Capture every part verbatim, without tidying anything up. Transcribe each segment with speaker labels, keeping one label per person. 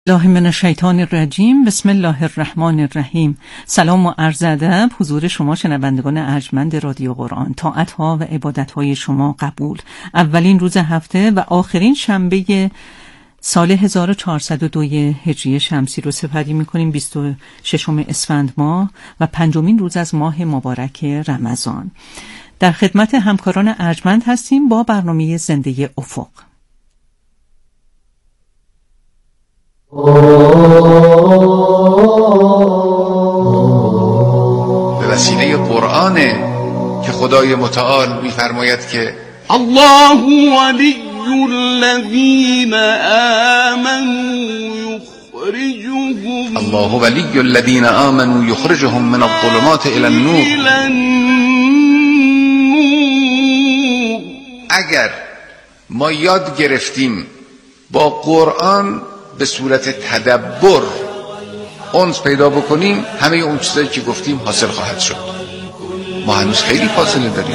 Speaker 1: الله من الشیطان الرجیم. بسم الله الرحمن الرحیم. سلام و عرض ادب حضور شما شنوندگان ارجمند رادیو قرآن. طاعت‌ها و عبادت‌های شما قبول. اولین روز هفته و آخرین شنبه سال هزار و چهارصد و دو هجری شمسی رو سپری می‌کنیم. بیست و ششم اسفند ماه و پنجمین روز از ماه مبارک رمضان. در خدمت همکاران ارجمند هستیم با برنامه زنده افق.
Speaker 2: به وسیله قرآنه که خدای متعال می‌فرماید که
Speaker 3: الله ولی الذین آمنوا یخرجهم
Speaker 2: الله ولی الذین آمنوا یخرجهم من الظلمات الی النور. اگر ما یاد گرفتیم با قرآن به صورت تدبر انس پیدا بکنیم، همه اون چیزایی که گفتیم حاصل خواهد شد. ما هنوز خیلی فاصله داریم،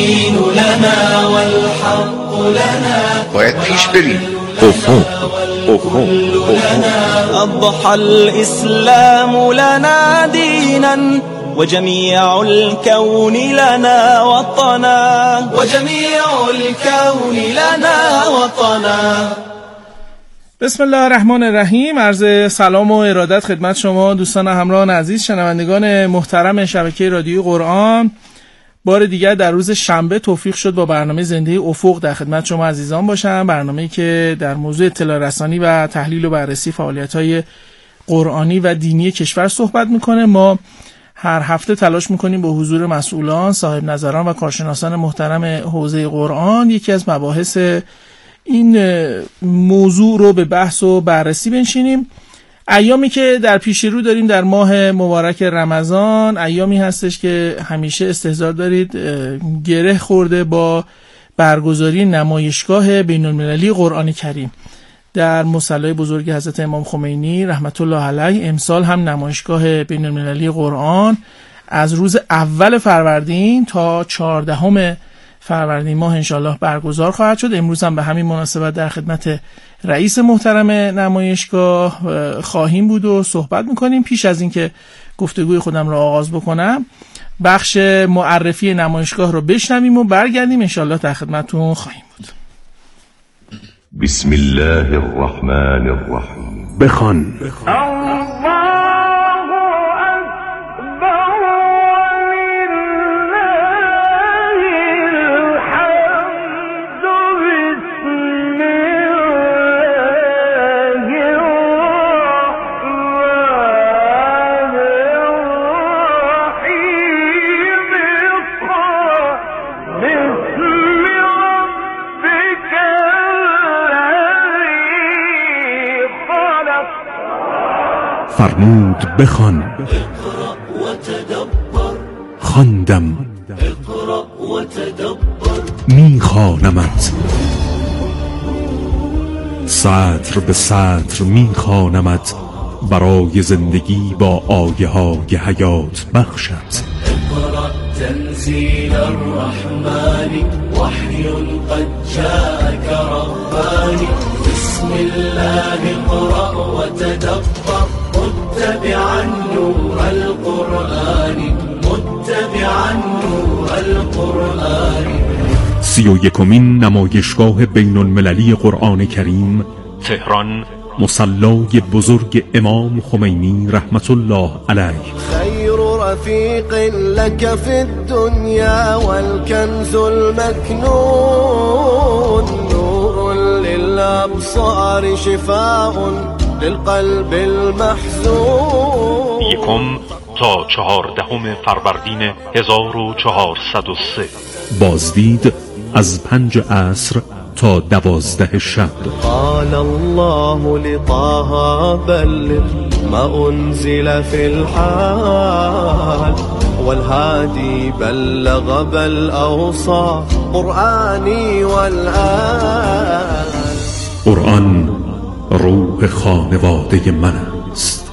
Speaker 2: باید پیش بریم.
Speaker 4: افق افق
Speaker 5: أضحى الإسلام لنا دينا وجميع الكون لنا وطنا وجميع الكون لنا وطنا.
Speaker 6: بسم الله الرحمن الرحیم. عرض سلام و ارادت خدمت شما دوستان همراهان عزیز شنوندگان محترم شبکه رادیوی قرآن. بار دیگر در روز شنبه توفیق شد با برنامه زنده افق در خدمت شما عزیزان باشم. برنامه‌ای که در موضوع اطلاع رسانی و تحلیل و بررسی فعالیت‌های قرآنی و دینی کشور صحبت می‌کنه. ما هر هفته تلاش می‌کنیم با حضور مسئولان، صاحب نظران و کارشناسان محترم حوزه قرآن یکی از مباحث این موضوع رو به بحث و بررسی بنشینیم. ایامی که در پیش رو داریم در ماه مبارک رمضان، ایامی هستش که همیشه استحضار دارید گره خورده با برگزاری نمایشگاه بین المللی قرآن کریم در مصلی بزرگ حضرت امام خمینی رحمت الله علیه. امسال هم نمایشگاه بین المللی قرآن از روز اول فروردین تا چهاردهم فروردین ماه انشالله برگزار خواهد شد. امروز هم به همین مناسبت در خدمت رئیس محترم نمایشگاه خواهیم بود و صحبت میکنیم. پیش از اینکه گفتگوی خودم را آغاز بکنم بخش معرفی نمایشگاه رو بشنویم و برگردیم انشالله در خدمتتون خواهیم بود.
Speaker 4: بسم الله الرحمن الرحیم. بخوان فرمود بخوان، خواندم میخوانمت، سطر به سطر میخوانمت برای زندگی با آیه های حیات بخشت.
Speaker 5: اقرأ تنزیل الرحمن وحی قد جاءك ربانی بسم الله اقرأ وتدبر متبعا نور القرآن متبعا نور القرآن.
Speaker 4: سی و یکمین نمایشگاه بین المللی قرآن کریم تهران، مصلی بزرگ امام خمینی رحمت الله علیه.
Speaker 7: خیر رفیق لك فی الدنیا والکنز المکنون نور للابصار شفاء للقلب المحزون.
Speaker 4: یکم تا چهاردهم فروردین هزار و چهارصد و سه. بازدید از پنج عصر تا دوازده شب.
Speaker 7: قال الله لطه بلغ ما انزل في الحال والهادي بلغ بل اوصى قرآنی والآن.
Speaker 4: قرآن روح خانواده من است.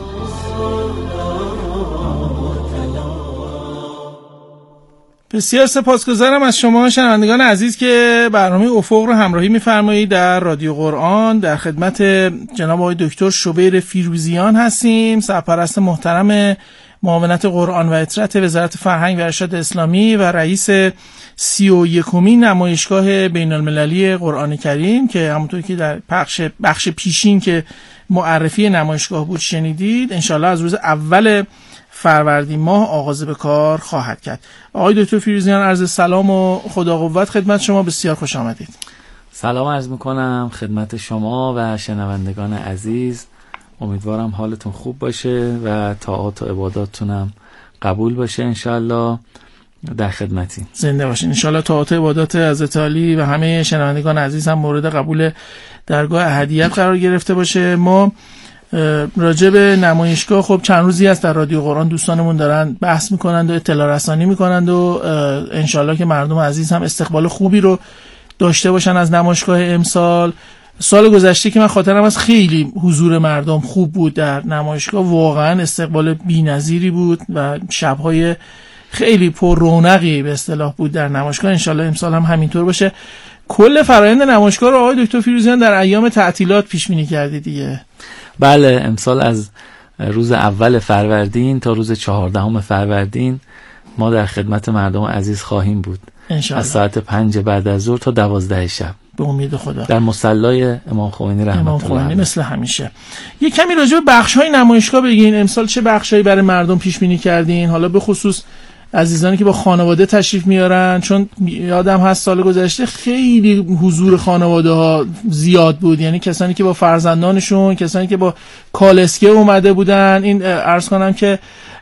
Speaker 6: بسیار سپاسگزارم از شما شنوندگان عزیز که برنامه افق رو همراهی می‌فرمایید در رادیو قرآن. در خدمت جناب آقای دکتر شوبیر فیروزیان هستیم، سرپرست محترم معاونت قرآن و اطرت وزارت فرهنگ و ارشاد اسلامی و رئیس سی و یکمین نمایشگاه بین المللی قرآن کریم که همونطور که در بخش بخش پیشین که معرفی نمایشگاه بود شنیدید، انشالله از روز اول فروردین ماه آغاز به کار خواهد کرد. آقای دکتر فیروزیان، عرض سلام و خدا قوت خدمت شما، بسیار خوش آمدید.
Speaker 8: سلام عرض میکنم خدمت شما و شنوندگان عزیز. امیدوارم حالتون خوب باشه و طاعات و عباداتتونم قبول باشه انشالله. در خدمتی.
Speaker 6: زنده باشین انشالله. طاعات و عبادات حضرت علی و همه شنوندگان عزیز هم مورد قبول درگاه احدیت قرار گرفته باشه. ما راجع به نمایشگاه خب چند روزی است در رادیو قرآن دوستانمون دارن بحث میکنند و اطلاع رسانی میکنند و انشالله که مردم عزیز هم استقبال خوبی رو داشته باشن از نمایشگاه امسال. سال گذشته که من خاطرم از خیلی حضور مردم خوب بود در نمایشگاه، واقعا استقبال بی‌نظیری بود و شب‌های خیلی پر رونقی به اصطلاح بود در نمایشگاه. انشالله امسال هم همینطور باشه. کل فرآیند نمایشگاه رو آقای دکتر فیروزیان در ایام تعطیلات پیش بینی کردی دیگه؟
Speaker 8: بله، امسال از روز اول فروردین تا روز چهاردهم فروردین ما در خدمت مردم عزیز خواهیم بود انشالله. از ساعت پنج بعد از ظهر تا دوازده شب
Speaker 6: به امید خدا در
Speaker 8: مصلی امام خمینی رحمت الله علیه.
Speaker 6: مثل همیشه یه کمی راجع به بخش‌های نمایشگاه بگین. امسال چه بخشایی برای مردم پیش بینی کردین؟ حالا به خصوص عزیزانی که با خانواده تشریف میارن، چون یادم هست سال گذشته خیلی حضور خانواده ها زیاد بود، یعنی کسانی که با فرزندانشون، کسانی که با کالسکه اومده بودن، این عرض کنم که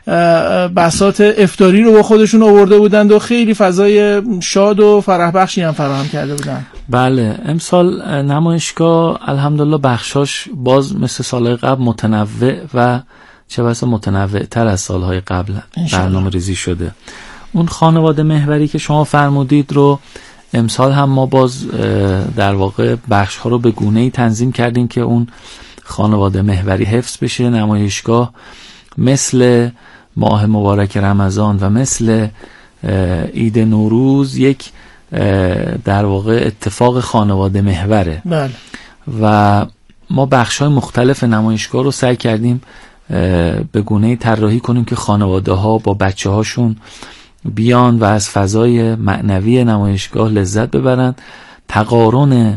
Speaker 6: بساط افطاری رو با خودشون آورده بودند و خیلی فضای شاد و فرح بخشی هم فراهم کرده بودن.
Speaker 8: بله، امسال نمایشگاه الحمدلله بخشاش باز مثل سال قبل متنوع و چه بسا متنوع تر از سالهای قبل برنامه ریزی شده. اون خانواده محوری که شما فرمودید رو امسال هم ما باز در واقع بخش ها رو به گونه‌ای تنظیم کردیم که اون خانواده محوری حفظ بشه. نمایشگاه مثل ماه مبارک رمضان و مثل عید نوروز یک در واقع اتفاق خانواده محوره.
Speaker 6: بله.
Speaker 8: و ما بخش های مختلف نمایشگاه رو سعی کردیم به گونه‌ای طراحی کنیم که خانواده ها با بچه هاشون بیان و از فضای معنوی نمایشگاه لذت ببرن. تقارن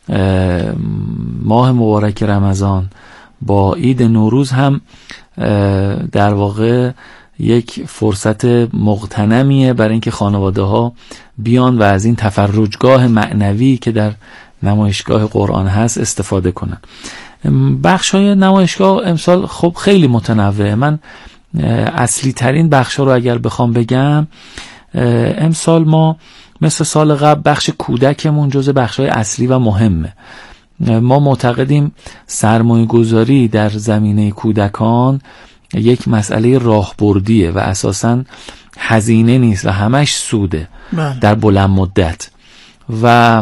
Speaker 8: ماه مبارک رمضان با عید نوروز هم در واقع یک فرصت مغتنمیه برای اینکه خانواده ها بیان و از این تفرجگاه معنوی که در نمایشگاه قرآن هست استفاده کنن. بخش های نمایشگاه امسال خب خیلی متنوعه. من اصلی ترین بخش ها رو اگر بخوام بگم، امسال ما مثل سال قبل بخش کودکمون جز بخش های اصلی و مهمه. ما معتقدیم سرمایه گذاری در زمینه کودکان یک مسئله راهبردیه و اساساً هزینه نیست و همش سوده در بلند مدت. و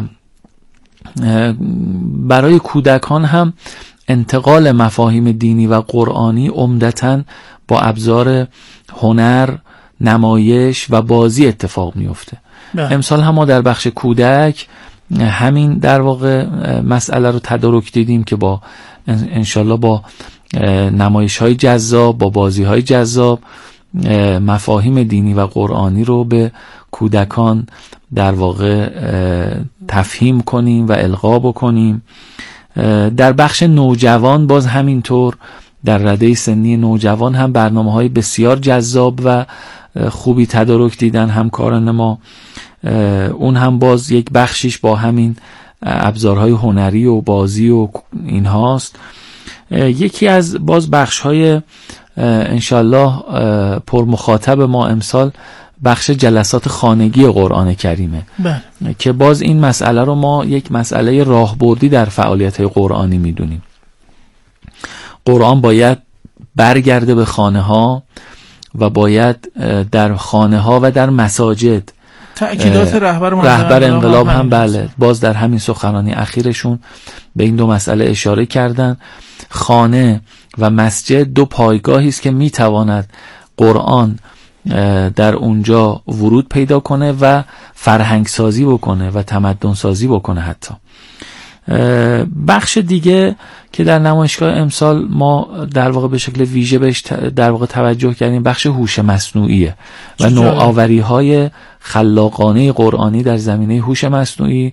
Speaker 8: برای کودکان هم انتقال مفاهیم دینی و قرآنی عمدتاً با ابزار هنر، نمایش و بازی اتفاق میفته. امسال هم ما در بخش کودک همین در واقع مسئله رو تدارک دیدیم که با انشالله با نمایش های جذاب، با بازی های جذاب مفاهیم دینی و قرآنی رو به کودکان در واقع تفهیم کنیم و القا بکنیم. در بخش نوجوان باز همینطور در رده سنی نوجوان هم برنامه های بسیار جذاب و خوبی تدارک دیدن همکاران ما. اون هم باز یک بخشیش با همین ابزارهای هنری و بازی و این هاست. یکی از باز بخش های انشالله پر مخاطب ما امسال بخش جلسات خانگی قرآن کریمه.
Speaker 6: بله.
Speaker 8: که باز این مسئله رو ما یک مسئله راهبردی در فعالیت های قرآنی میدونیم. قرآن باید برگرده به خانه ها و باید در خانه ها و در مساجد.
Speaker 6: تأکیدات رهبر
Speaker 8: رهبر انقلاب هم بله باز در همین سخنرانی اخیرشون به این دو مسئله اشاره کردن. خانه و مسجد دو پایگاهی است که میتواند قرآن در اونجا ورود پیدا کنه و فرهنگ سازی بکنه و تمدن سازی بکنه. حتی بخش دیگه که در نمایشگاه امسال ما در واقع به شکل ویژه بهش در واقع توجه کردیم بخش هوش مصنوعیه و نوآوری‌های خلاقانه قرآنی در زمینه هوش مصنوعی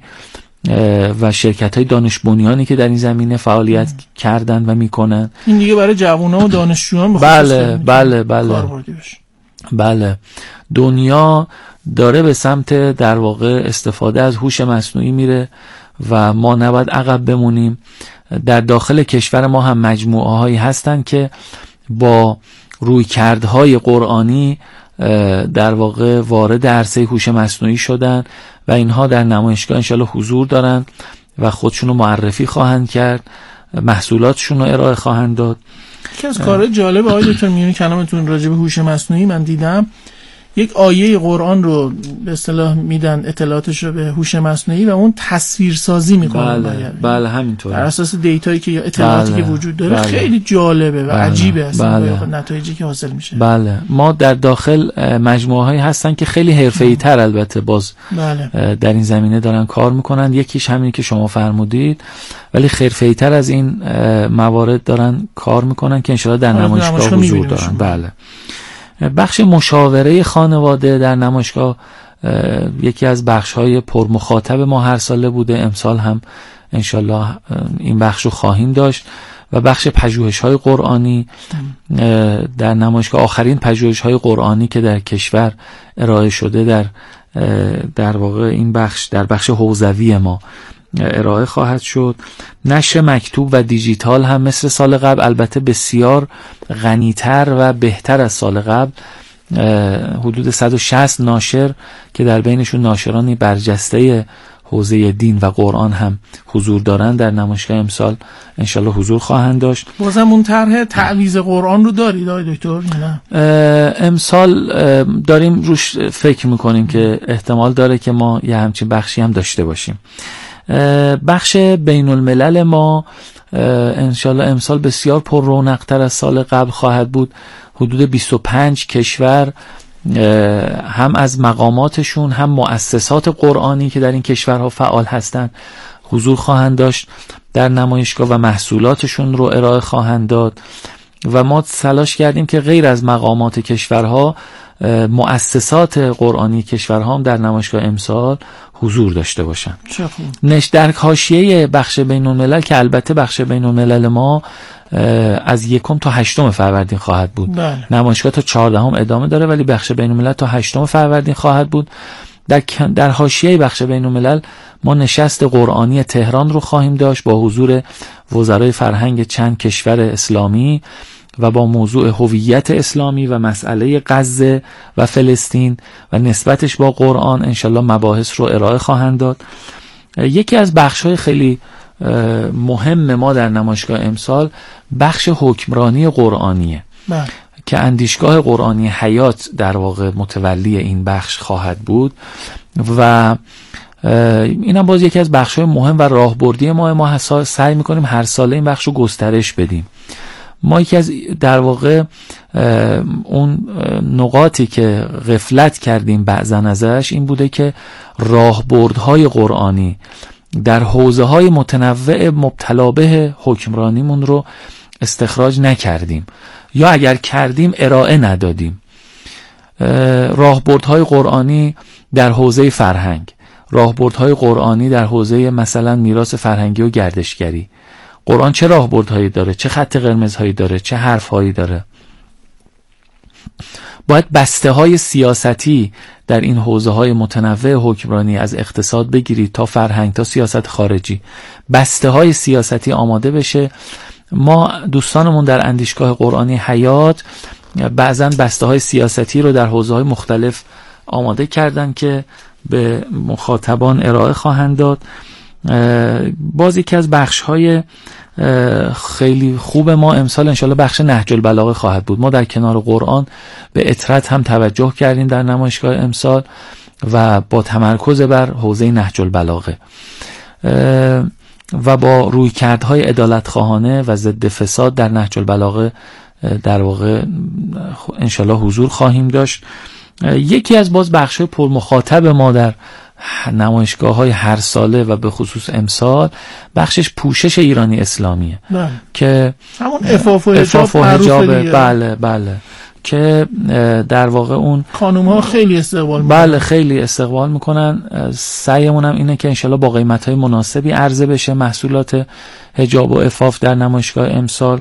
Speaker 8: و شرکت‌های دانش بنیانی که در این زمینه فعالیت م. کردن و میکنن. این
Speaker 6: دیگه برای جوانان و دانشجویان
Speaker 8: بله بله بله بله دنیا داره به سمت در واقع استفاده از هوش مصنوعی میره و ما نباید عقب بمونیم. در داخل کشور ما هم مجموعه هایی هستن که با رویکردهای قرآنی در واقع وارد عرصه هوش مصنوعی شدن و اینها در نمایشگاه انشالله حضور دارن و خودشون رو معرفی خواهند کرد، محصولاتشون رو ارائه خواهند داد.
Speaker 6: یکی از کارهای جالب آقای دکتر میونی کلامتون راجع به هوش مصنوعی من دیدم یک آیه قرآن رو به اصطلاح میدن اطلاعاتش رو به هوش مصنوعی و اون تصویر سازی میکنه.
Speaker 8: بله بله همینطوره.
Speaker 6: بر اساس دیتایی که یا اطلاعاتی
Speaker 8: بله.
Speaker 6: که وجود داره
Speaker 8: بله.
Speaker 6: خیلی جالبه و
Speaker 8: بله.
Speaker 6: عجیبه اصلا
Speaker 8: بله.
Speaker 6: نتایجی که حاصل میشه.
Speaker 8: بله ما در داخل مجموعه هایی هستن که خیلی حرفه‌ای تر البته باز
Speaker 6: بله.
Speaker 8: در این زمینه دارن کار میکنن. یکیش همین که شما فرمودید، ولی حرفه‌ای تر از این موارد دارن کار میکنن که انشالله در نمایشگاه حضور دارن. بله. بخش مشاوره خانواده در نمایشگاه یکی از بخش‌های پرمخاطب ما هر ساله بوده. امسال هم انشالله این بخش رو خواهیم داشت و بخش پژوهش‌های قرآنی در نمایشگاه، آخرین پژوهش‌های قرآنی که در کشور ارائه شده در در واقع این بخش در بخش حوزوی ما ارائه خواهد شد. نشر مکتوب و دیجیتال هم مثل سال قبل البته بسیار غنی‌تر و بهتر از سال قبل، حدود صد و شصت ناشر که در بینشون ناشرانی برجسته حوزه دین و قرآن هم حضور دارند در نمایشگاه امسال انشالله حضور خواهند داشت.
Speaker 6: بازم اون طرح تعویض قرآن رو دارید آقای دکتر؟ نه
Speaker 8: امسال داریم روش فکر میکنیم که احتمال داره که ما یه همچین بخشی هم داشته باشیم. بخش بین الملل ما انشالله امسال بسیار پر رونق‌تر از سال قبل خواهد بود. حدود بیست و پنج کشور هم از مقاماتشون هم مؤسسات قرآنی که در این کشورها فعال هستند حضور خواهند داشت در نمایشگاه و محصولاتشون رو ارائه خواهند داد و ما تلاش کردیم که غیر از مقامات کشورها مؤسسات قرآنی کشورها هم در نمایشگاه امسال حضور داشته باشن. نش در حاشیه بخش بین الملل که البته بخش بین الملل ما از یکم تا هشتم فروردین خواهد بود.
Speaker 6: بله.
Speaker 8: نمایشگاه تا چهاردهم ادامه داره ولی بخش بین الملل تا هشتم فروردین خواهد بود. در در حاشیه بخش بین الملل ما نشست قرآنی تهران رو خواهیم داشت با حضور وزرای فرهنگ چند کشور اسلامی و با موضوع هویت اسلامی و مسئله غزه و فلسطین و نسبتش با قرآن انشالله مباحث رو ارائه خواهند داد. یکی از بخش‌های خیلی مهم ما در نمایشگاه امسال بخش حکمرانی قرآنیه
Speaker 6: بله.
Speaker 8: که اندیشگاه قرآنی حیات در واقع متولی این بخش خواهد بود و اینم باز یکی از بخش‌های مهم و راهبردی ما ما سعی می‌کنیم هر ساله این بخش رو گسترش بدیم. ما یکی از در واقع اون نقاطی که غفلت کردیم بعضا ازش این بوده که راهبردهای قرآنی در حوزه‌های متنوع مبتلا به حکمرانیمون رو استخراج نکردیم یا اگر کردیم ارائه ندادیم. راهبردهای قرآنی در حوزه فرهنگ، راهبردهای قرآنی در حوزه مثلا میراث فرهنگی و گردشگری. قرآن چه راهبردهایی داره، چه خط قرمزهایی داره، چه حرفهایی داره. باید بسته های سیاستی در این حوزه های متنوع حکمرانی از اقتصاد بگیرید تا فرهنگ تا سیاست خارجی، بسته های سیاستی آماده بشه. ما دوستانمون در اندیشگاه قرآنی حیات بعضن بسته های سیاستی رو در حوزه های مختلف آماده کردن که به مخاطبان ارائه خواهند داد. باز یکی از بخش های خیلی خوب ما امسال انشالله بخش نهج البلاغه خواهد بود. ما در کنار قرآن به اطرت هم توجه کردیم در نمایشگاه امسال و با تمرکز بر حوزه نهج البلاغه و با رویکردهای عدالتخواهانه و ضد فساد در نهج البلاغه در واقع انشالله حضور خواهیم داشت. یکی از باز بخش‌های پر مخاطب ما در نمایشگاه‌های هر ساله و به خصوص امسال بخشش پوشش ایرانی اسلامیه
Speaker 6: بله.
Speaker 8: که
Speaker 6: همون عفاف و
Speaker 8: عفاف و حجاب بله بله که در واقع اون
Speaker 6: خانوم‌ها خیلی استقبال میکنن.
Speaker 8: بله خیلی استقبال میکنن. سعیمون هم اینه که انشالله با قیمت‌های مناسبی عرضه بشه محصولات حجاب و عفاف در نمایشگاه امسال.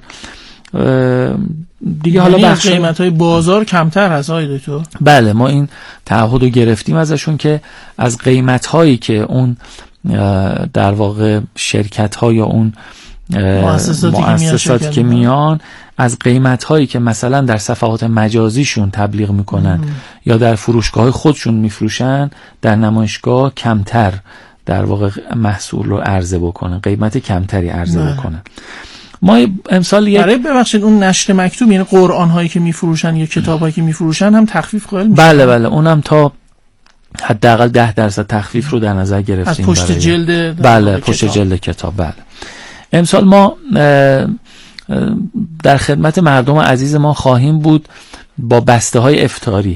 Speaker 8: دیگه حالا بخش
Speaker 6: قیمت‌های بازار کمتر هست آقای دکتر؟
Speaker 8: بله ما این تعهد رو گرفتیم ازشون که از قیمت‌هایی که اون در واقع شرکت‌ها یا اون
Speaker 6: مؤسساتی,
Speaker 8: مؤسساتی که میان از قیمت‌هایی که مثلا در صفحات مجازیشون تبلیغ میکنن ام. یا در فروشگاه خودشون میفروشن در نمایشگاه کمتر در واقع محصول رو عرضه بکنن، قیمت کمتری عرضه بله. بکنن. ما امسال یک
Speaker 6: برای ببخشید اون نشر مکتوب یعنی قرآن هایی که میفروشن یا کتاب هایی که میفروشن هم تخفیف قائل میشن؟
Speaker 8: بله بله اونم تا حداقل ده درصد تخفیف رو در نظر گرفتیم.
Speaker 6: از پشت جلد
Speaker 8: بله پشت جلد کتاب. بله امسال ما در خدمت مردم عزیز ما خواهیم بود با بسته های افطاری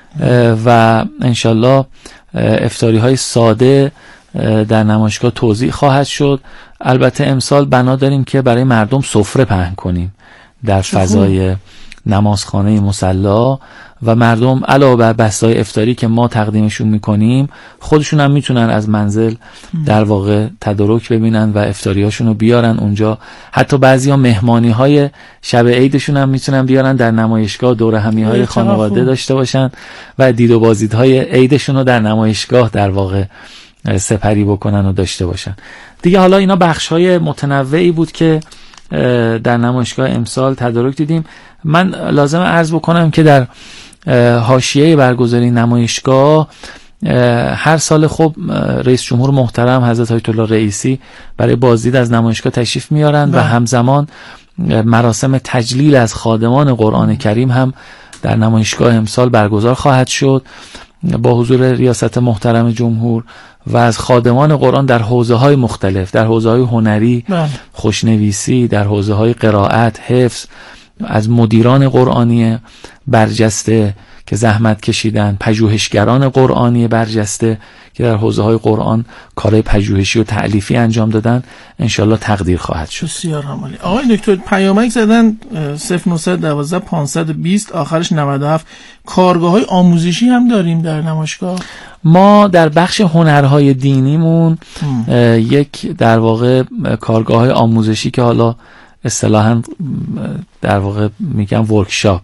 Speaker 8: و انشالله افطاری های ساده در نمایشگاه توزیع خواهد شد. البته امسال بنا داریم که برای مردم سفره پهن کنیم در فضای نمازخانه مصلی و مردم علاوه بر بسته‌های افطاری که ما تقدیمشون میکنیم خودشون هم میتونن از منزل در واقع تدارک ببینن و افطاریاشون رو بیارن اونجا. حتی بعضیا مهمانی‌های شب عیدشون هم میتونن بیارن در نمایشگاه، دوره همی‌های خانواده داشته باشن و دید و بازدیدهای عیدشون رو در نمایشگاه در واقع سپری بکنن و داشته باشن. دیگه حالا اینا بخش‌های متنوعی بود که در نمایشگاه امسال تدارک دیدیم. من لازم عرض بکنم که در حاشیه برگزاری نمایشگاه هر سال خب رئیس جمهور محترم حضرت آیت الله رئیسی برای بازدید از نمایشگاه تشریف میارن و همزمان مراسم تجلیل از خادمان قرآن کریم هم در نمایشگاه امسال برگزار خواهد شد با حضور ریاست محترم جمهور و از خادمان قرآن در حوزه‌های مختلف، در حوزه‌های هنری، خوشنویسی، در حوزه‌های قرائت، حفظ، از مدیران قرآنی برجسته که زحمت کشیدن، پژوهشگران قرآنی برجسته که در حوزه‌های قرآن کارهای پژوهشی و تألیفی انجام دادن انشالله تقدیر خواهد شد.
Speaker 6: بسیار عالی. آقای دکتر پیامک زدن صفر نه یک دو پانصد و بیست آخرش نود و هفت. کارگاه‌های آموزشی هم داریم در نمایشگاه؟
Speaker 8: ما در بخش هنرهای دینیمون یک در واقع کارگاه‌های آموزشی که حالا اصطلاحاً در واقع میگم ورکشاپ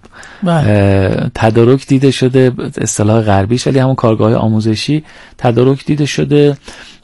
Speaker 8: تدارک دیده شده، اصطلاح غربیش، ولی همون کارگاه آموزشی تدارک دیده شده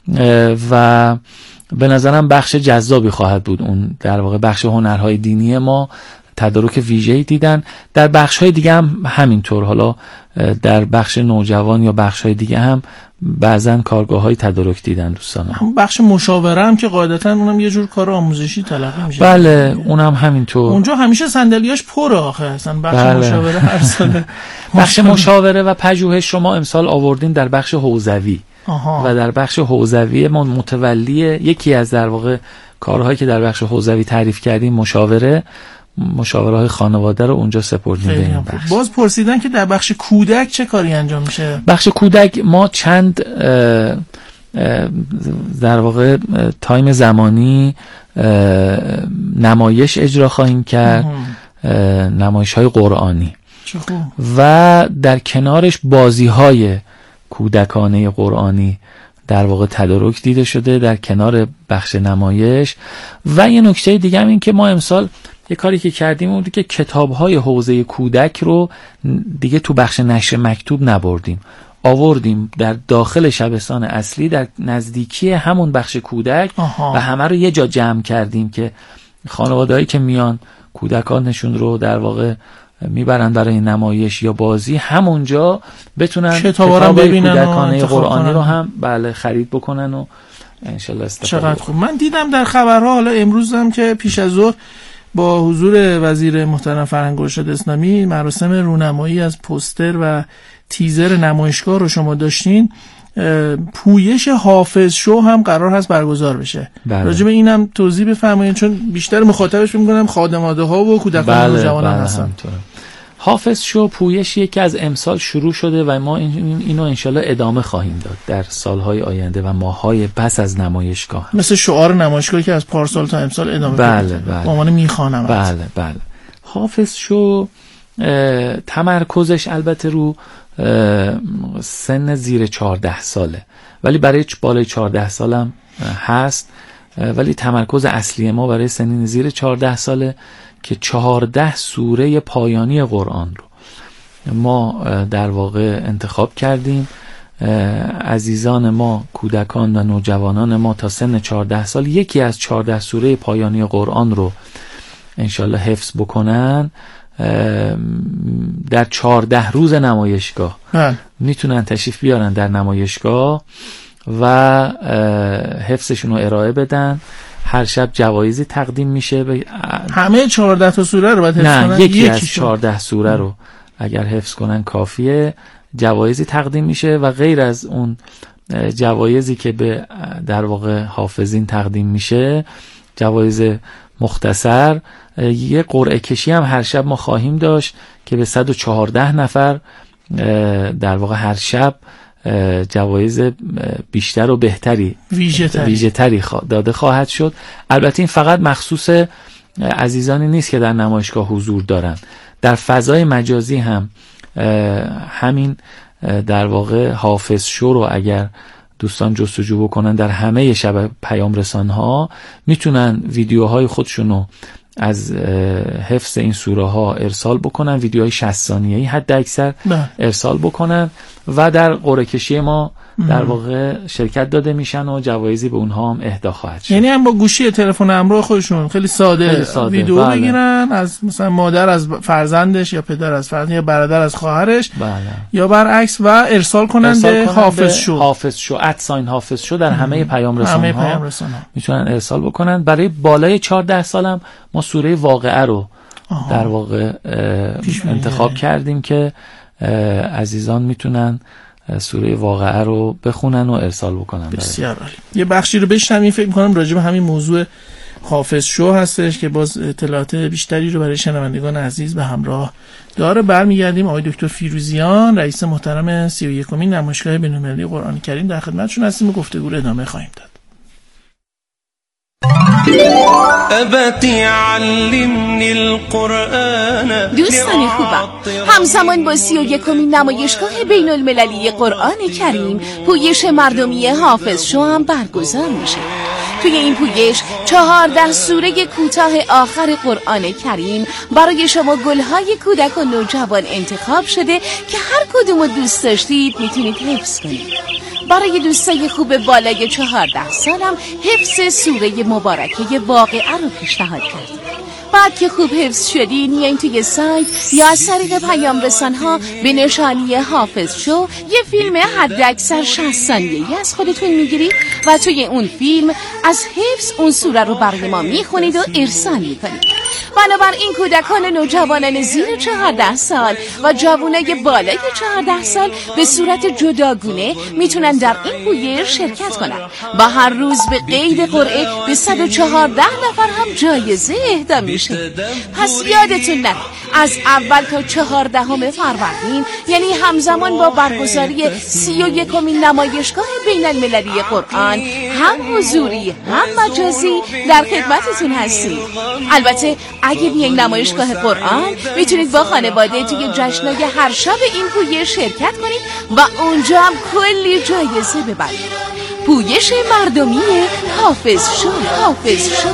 Speaker 8: و به نظرم بخش جذابی خواهد بود. اون در واقع بخش هنرهای دینی ما تدارک ویژه‌ای دیدن. در بخش‌های دیگه هم همینطور، حالا در بخش نوجوان یا بخش‌های دیگه هم بعضن کارگاه‌های تدارک دیدن دوستان.
Speaker 6: هم بخش مشاوره هم که قاعدتاً اونم یه جور کار آموزشی تلقی میشه.
Speaker 8: بله اونم همینطور.
Speaker 6: اونجا همیشه صندلیاش پره آخه اصلا بخش بله. مشاوره هر سال.
Speaker 8: بخش مشاوره و پژوهش شما امسال آوردین در بخش حوزوی. آها. و در بخش حوزوی ما متولی یکی از در واقع کارهایی که در بخش حوزوی تعریف کردیم مشاوره مشاوره‌های خانواده رو اونجا سپردیم به این بخش.
Speaker 6: باز پرسیدن که در بخش کودک چه کاری انجام میشه؟
Speaker 8: بخش کودک ما چند در واقع تایم زمانی نمایش اجرا خواهیم کرد، نمایش‌های قرآنی و در کنارش بازی‌های کودکانه قرآنی در واقع تدارک دیده شده در کنار بخش نمایش. و یه نکته دیگه هم این که ما امسال یه کاری که کردیم اون که کتاب‌های حوزه کودک رو دیگه تو بخش نشر مکتوب نبردیم، آوردیم در داخل شبستان اصلی در نزدیکی همون بخش کودک. آها. و همه رو یه جا جمع کردیم که خانواده‌هایی که میان کودکانشون رو در واقع میبرن برای نمایش یا بازی همونجا بتونن کتاب کودکانه قرآنی رو هم بله خرید بکنن و انشالله استفاده
Speaker 6: چقدر خوب. من دیدم در خبرها حالا امروز هم که پیش از ظهر با حضور وزیر محترم فرهنگ و ارشاد اسلامی مراسم رونمایی از پوستر و تیزر نمایشگاه رو شما داشتین. پویش حافظ شو هم قرار هست برگزار بشه.
Speaker 8: بله.
Speaker 6: راجع به اینم توضیح بفرمایید، چون بیشتر مخاطبش میگم خادماده ها و کودکان و نوجوانان
Speaker 8: بله
Speaker 6: هستن.
Speaker 8: حافظ شو پویشی که از امسال شروع شده و ما این اینو انشالله ادامه خواهیم داد در سالهای آینده و ماهای پس از نمایشگاه،
Speaker 6: مثل شعار نمایشگاهی که از پارسال تا امسال ادامه
Speaker 8: بله
Speaker 6: پیدا
Speaker 8: بله.
Speaker 6: به عنوان میخوانم.
Speaker 8: بله بله. حافظ شو تمرکزش البته رو سن زیر چهارده ساله، ولی برای بالای چهارده سالم هست، ولی تمرکز اصلی ما برای سنین زیر چهارده ساله که چهارده سوره پایانی قرآن رو ما در واقع انتخاب کردیم. عزیزان ما، کودکان و نوجوانان ما تا سن چهارده سال یکی از چهارده سوره پایانی قرآن رو انشالله حفظ بکنن. در چهارده روز نمایشگاه میتونن تشریف بیارن در نمایشگاه و حفظشون رو ارائه بدن. هر شب جوایزی تقدیم میشه به
Speaker 6: همه چهارده تا سوره رو باید حفظ
Speaker 8: نه
Speaker 6: کنن؟
Speaker 8: یکی از چهارده سوره رو اگر حفظ کنن کافیه. جوایزی تقدیم میشه و غیر از اون جوایزی که به در واقع حافظین تقدیم میشه، جوایز مختصر، یه قرعه کشی هم هر شب ما خواهیم داشت که به صد و چهارده نفر در واقع هر شب جوایز بیشتر و بهتری ویژه تری داده خواهد شد. البته این فقط مخصوص عزیزانی نیست که در نمایشگاه حضور دارن، در فضای مجازی هم همین در واقع حافظ شو رو اگر دوستان جستجو بکنن در همه شبکه پیام رسان ها میتونن ویدیوهای خودشونو از حفظ این سوره ها ارسال بکنن، ویدیوهای شصت ثانیه‌ای حد اکثر ارسال بکنن و در قرعه کشی ما در واقع شرکت داده میشن و جوایزی به اونها هم اهدا خواهد شد.
Speaker 6: یعنی هم با گوشی تلفن همراه خودشون خیلی ساده, خیلی ساده. ویدیو بله. بگیرن از مثلا مادر از فرزندش یا پدر از فرزند یا برادر از خواهرش بله. یا برعکس و ارسال کنن ارسال به حافظ شو
Speaker 8: حافظ شو ات ساین حافظ شو در همه پیام رسان
Speaker 6: همه
Speaker 8: ها
Speaker 6: پیام رسان ها
Speaker 8: میتونن ارسال بکنن. برای بالای چهارده سالم ما سوره واقعه رو آها. در واقع انتخاب کردیم که عزیزان میتونن سوره واقعه رو بخونن و ارسال بکنن.
Speaker 6: بسیار عالی. یه بخشی رو بشنویم، فکر می‌کنم راجع به همین موضوع حافظ شو هستش که باز اطلاعات بیشتری رو برای شنوندگان عزیز به همراه داره. برمیگردیم آقای دکتر فیروزیان، رئیس محترم سی و یکمین نمایشگاه بین‌المللی قرآن کریم، در خدمتشون هستیم و گفتگو رو ادامه خواهیم داد.
Speaker 9: ابتی علمنی القرآن.
Speaker 10: دوستان خوبم، همزمان با سی و یکمین نمایشگاه بین المللی قرآن کریم پویش مردمی حافظ شو هم برگزار میشه. توی این پویش چهارده سوره کوتاه آخر قرآن کریم برای شما گلهای کودک و نوجوان انتخاب شده که هر کدوم رو دوست داشتید میتونید حفظ کنید. برای دوستای خوب بالای چهارده سالم حفظ سوره مبارکه واقعه رو پیشنهاد کردیم. بعد که خوب حفظ شدین میایین توی سایت یا از طریق پیام رسان ها به نشانی حافظ شو یه فیلم حد اکثر شصت ثانیه‌ای از خودتون میگیرید و توی اون فیلم از حفظ اون سوره رو برای ما میخونید و ارسال میکنید. بنابراین کودکان و نوجوانان زیر چهارده سال و جوانای بالای چهارده سال به صورت جداگونه میتونن در این پویش شرکت کنن و هر روز به قید قرعه به صد و چهارده نفر هم جایزه اهدا میشه. پس یادتون نره از اول تا چهاردهم فروردین، یعنی همزمان با برگزاری سی و یکمین نمایشگاه بین المللی قرآن، هم حضوری هم مجازی در خدمتتون هستیم. البته اگه بیاین نمایشگاه قرآن میتونید با خانواده توی جشنای هر شب این پویش شرکت کنید و اونجا هم کلی جایزه ببرید. پویش مردمی حافظ شو. حافظ شو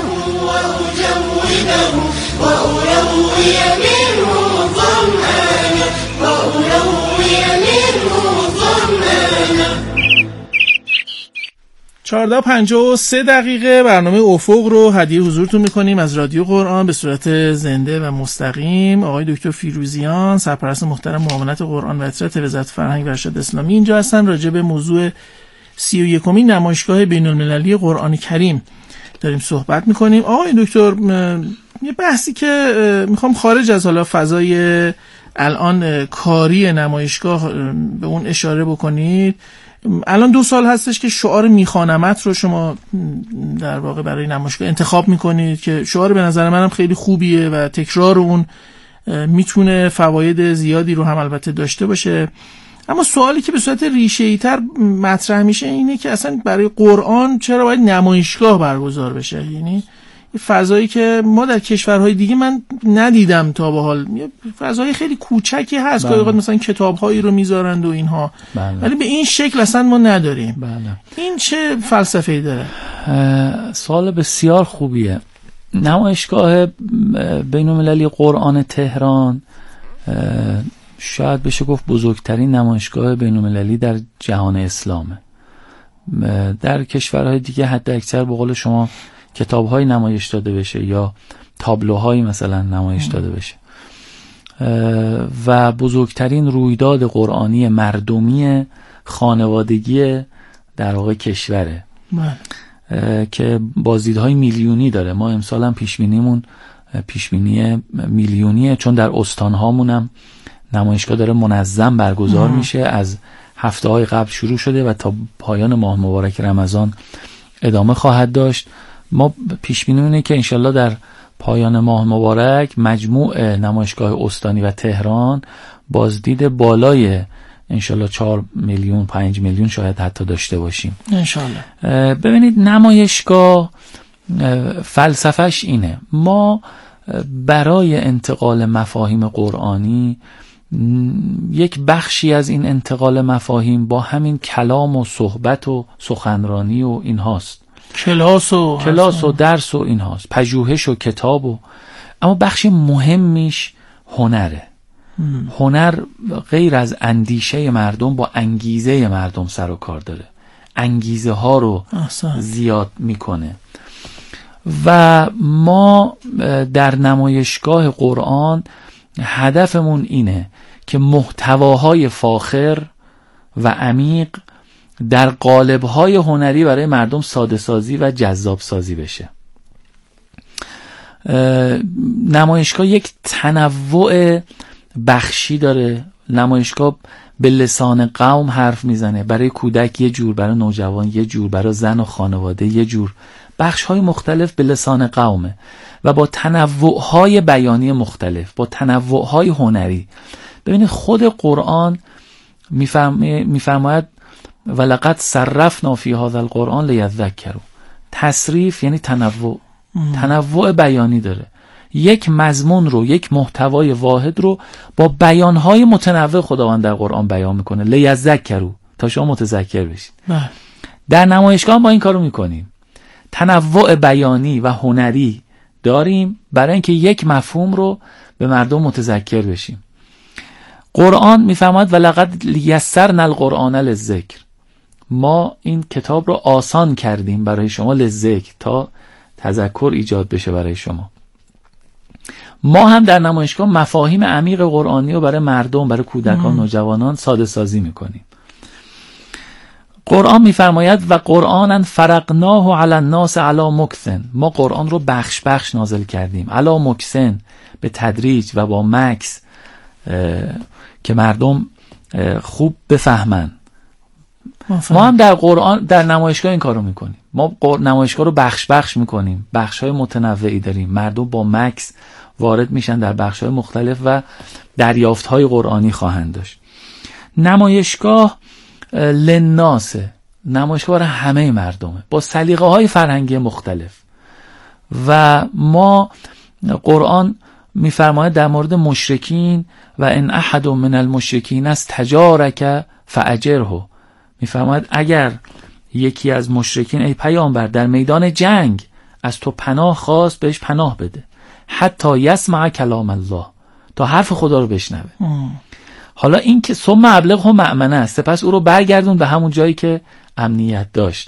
Speaker 6: چهارده و پنجاه و سه دقیقه برنامه افق رو هدیه حضورتون میکنیم از رادیو قرآن به صورت زنده و مستقیم. آقای دکتر فیروزیان، سرپرست محترم معاونت قرآن و اطلاعات وزارت فرهنگ و ارشاد اسلامی اینجا هستن. راجع به موضوع سی و یکمین نمایشگاه بین المللی قرآن کریم داریم صحبت میکنیم. آقای دکتر، یه بحثی که میخوام خارج از حالا فضای الان کاری نمایشگاه به اون اشاره بکنید، الان دو سال هستش که شعار میخوانمت رو شما در واقع برای نمایشگاه انتخاب میکنید که شعار به نظر منم خیلی خوبیه و تکرار اون میتونه فواید زیادی رو هم البته داشته باشه. اما سوالی که به صورت ریشه‌ای تر مطرح میشه اینه که اصلا برای قرآن چرا باید نمایشگاه برگزار بشه؟ یعنی فضایی که ما در کشورهای دیگه من ندیدم تا به حال، فضای خیلی کوچکی هست که اوقات مثلا کتاب‌هایی رو میذارند و اینها، ولی به این شکل اصلا ما نداریم.
Speaker 8: بله.
Speaker 6: این چه فلسفه‌ای داره؟
Speaker 8: سوال بسیار خوبیه. نمایشگاه بین‌المللی قرآن تهران شاید بشه گفت بزرگترین نمایشگاه بین‌المللی در جهان اسلامه. در کشورهای دیگه حتی اکثر به قول شما کتاب‌های نمایش داده بشه یا تابلوهایی مثلا نمایش داده بشه و بزرگترین رویداد قرآنی مردمی خانوادگی در واقع کشوره که بازدیدهای میلیونی داره. ما امسال هم پیشبینیمون پیشبینی میلیونیه، چون در استانهامون هم نمایشگاه داره منظم برگزار مم. میشه. از هفته های قبل شروع شده و تا پایان ماه مبارک رمضان ادامه خواهد داشت. ما پیشبینی اینه که انشالله در پایان ماه مبارک مجموع نمایشگاه استانی و تهران بازدید بالای انشالله چهار میلیون پنج میلیون شاید حتی داشته باشیم
Speaker 6: انشالله.
Speaker 8: ببینید نمایشگاه فلسفهش اینه، ما برای انتقال مفاهیم قرآنی یک بخشی از این انتقال مفاهیم با همین کلام و صحبت و سخنرانی و این هاست،
Speaker 6: کلاس و
Speaker 8: کلاس و درس و این هاست، پژوهش و کتاب و، اما بخش مهمیش هنره. مم. هنر غیر از اندیشه مردم با انگیزه مردم سر و کار داره، انگیزه ها رو احسان. زیاد میکنه و ما در نمایشگاه قرآن هدفمون اینه که محتواهای فاخر و عمیق در قالب‌های هنری برای مردم ساده سازی و جذاب سازی بشه. نمایشگاه یک تنوع بخشی داره. نمایشگاه به لسان قوم حرف میزنه، برای کودک یه جور، برای نوجوان یه جور، برای زن و خانواده یه جور، بخش‌های مختلف به لسان قومه و با تنوع‌های بیانی مختلف، با تنوع‌های هنری. ببینید خود قرآن میفرماید ولقد صرفنا فی هذا القرآن لیذکروا. تصریف یعنی تنوع، تنوع بیانی داره. یک مضمون رو، یک محتوای واحد رو با بیانهای متنوع خداوند در قرآن بیان میکنه، لیذکروا، تا شما متذکر بشید. در نمایشگاه ما این کارو میکنیم، تنوع بیانی و هنری داریم برای اینکه یک مفهوم رو به مردم متذکر بشیم. قرآن میفرماید ولقد یسرنا القرآن للذکر، ما این کتاب رو آسان کردیم برای شما، للذکر، تا تذکر ایجاد بشه برای شما. ما هم در نمایشگاه مفاهیم عمیق قرآنی رو برای مردم، برای کودکان، نوجوانان ساده سازی میکنیم. قرآن میفرماید و قرآنا فرقناه علی الناس علی مکثن، ما قرآن رو بخش بخش نازل کردیم، علی مکثن، به تدریج و با مکث که مردم خوب بفهمن. ما هم در قرآن در نمایشگاه این کارو میکنیم. ما نمایشگاه رو بخش بخش میکنیم، بخش‌های متنوعی داریم، مردم با مکث وارد میشن در بخش‌های مختلف و دریافت‌های قرآنی خواهند داشت. نمایشگاه لناسه، نمایشگاه برای همه مردمه با سلیقه‌های فرهنگی مختلف و ما قرآن میفرماید در مورد مشرکین و ان احد من المشرکین استجارک فاجره، میفرماید اگر یکی از مشرکین ای پیامبر در میدان جنگ از تو پناه خواست، بهش پناه بده، حتی یسمع کلام الله، تا حرف خدا رو بشنوه. حالا این که ثم ابلغه مأمنه است، سپس او رو برگردون به همون جایی که امنیت داشت.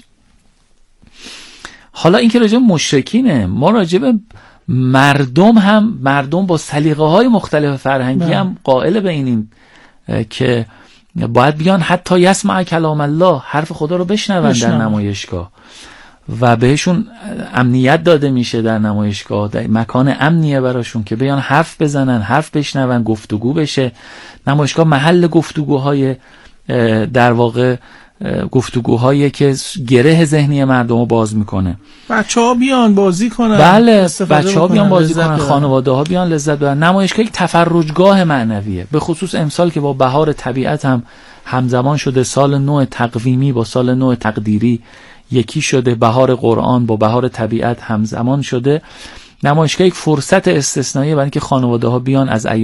Speaker 8: حالا این که راجع به مشرکینه، ما راجع به مردم هم، مردم با سلیقه های مختلف فرهنگی هم قائل به اینیم که باید بیان حتی یسمع کلام الله، حرف خدا رو بشنون در نمایشگاه و بهشون امنیت داده میشه در نمایشگاه، در مکان امنیه براشون که بیان حرف بزنن، حرف بشنون، گفتگو بشه. نمایشگاه محل گفتگوهای در واقع گفتگوهایی که گره ذهنی مردم رو باز میکنه.
Speaker 6: بچه‌ها بیان بازی کنن،
Speaker 8: بله بچه‌ها بیان بازی کنن، خانواده‌ها بیان لذت ببرن. نمایشگاه یک تفرجگاه معنویه، به خصوص امسال که با بهار طبیعت هم همزمان شده، سال نو تقویمی با سال نو تقدیری یکی شده، بهار قرآن با بهار طبیعت همزمان شده. نمایشگاه یک فرصت استثنایی برای اینکه خانواده‌ها بیان از